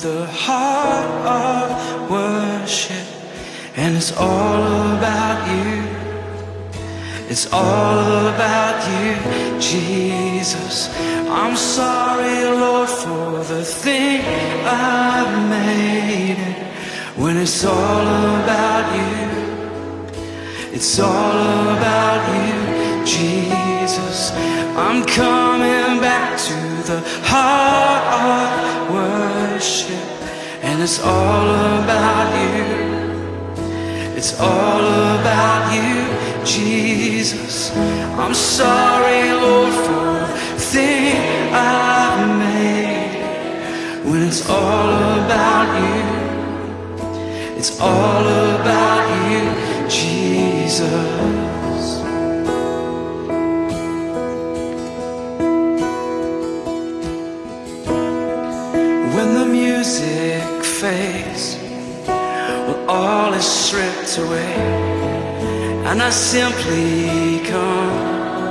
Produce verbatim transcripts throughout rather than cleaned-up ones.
the heart of worship, and it's all about you. It's all about you, Jesus. I'm sorry, Lord, for the thing I've made it. When it's all about you, it's all about you, Jesus. I'm coming back to the heart of worship, and it's all about you. It's all about you, Jesus. I'm sorry, Lord, for the thing I've made. When it's all about you, it's all about you, Jesus. When the music fades, when all is stripped away, and I simply come,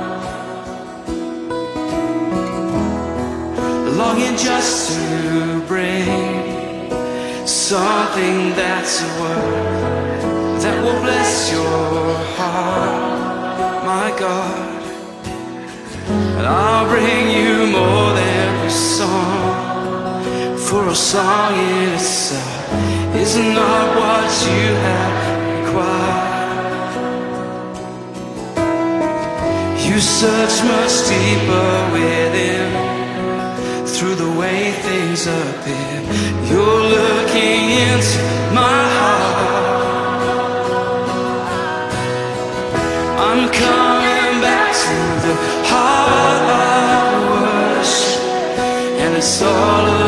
longing just to bring something that's a word that will bless your heart, my God. And I'll bring you more than a song, for a song in itself is not what you have required. You search much deeper within, through the way things appear. You're looking into my heart. I'm coming back to the heart of worship, and it's all